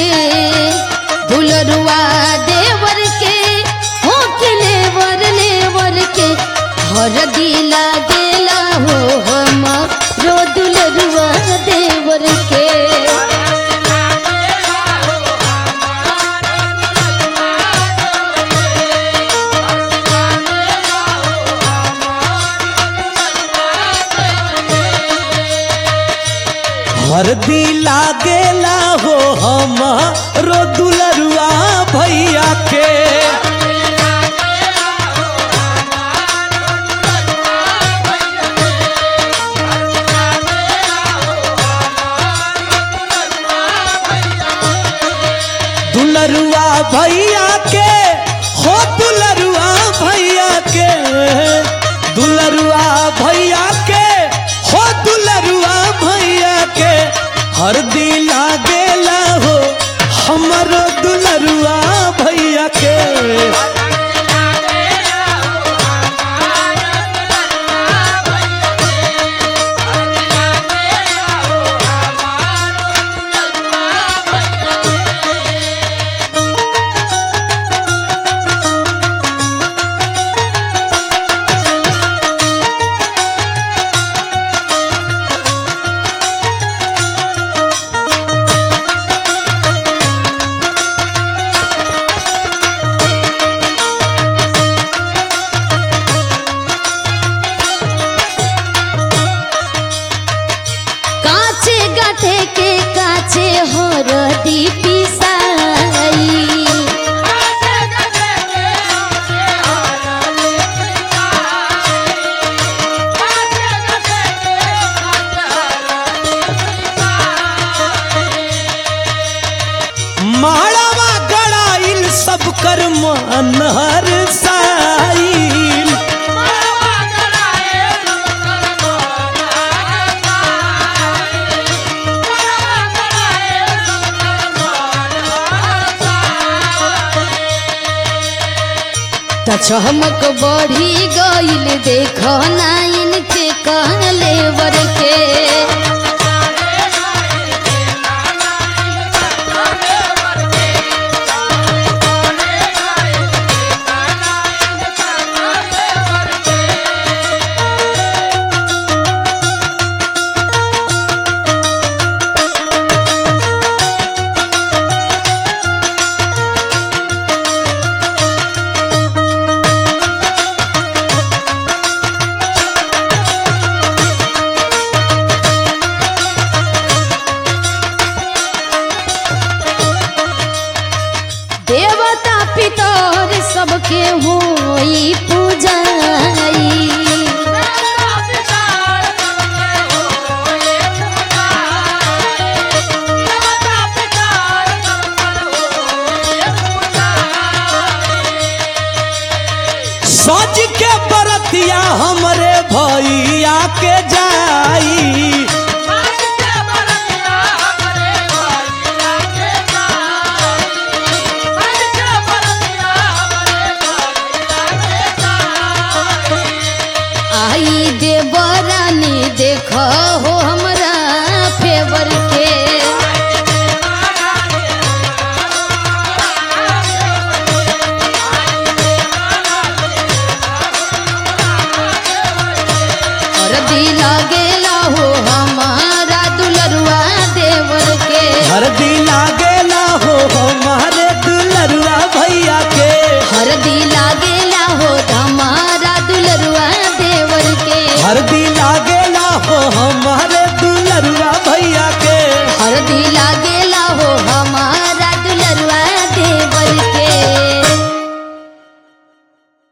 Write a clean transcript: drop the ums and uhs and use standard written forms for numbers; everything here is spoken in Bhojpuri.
दुलरुआ देवर के हो के लेवर लेवर के हरदी लागेला हो हमरो दुलरुआ देवर के। हरदी लागेला हो हमरो दुलरुआ भैया के। दुलरुआ भैया के हो दुलरुआ भैया के। दुलरुआ भैया के हो दुलरुआ भैया के। हरदी लागेला हो हमरो दुलरुआ भैया के। हरदी पिसाई माड़वा गड़ाइल सब कर मन हर साइल। चमक बढ़ी गईल देखो नाइन के कहलेवर के। देवता पितर सबके होई पूजाई। सज के बरतिया हमरे भैया के जाई। आई देवरानी देखो हो हमरा फेवर के। हरदी लागेला हो हमारा दुलरुआ देवर के। हरदी लागेला हो हमारे दुलरुआ भैया के। हरदी लागेला हो हमारा दुलरुआ देवर के। हरदी लागे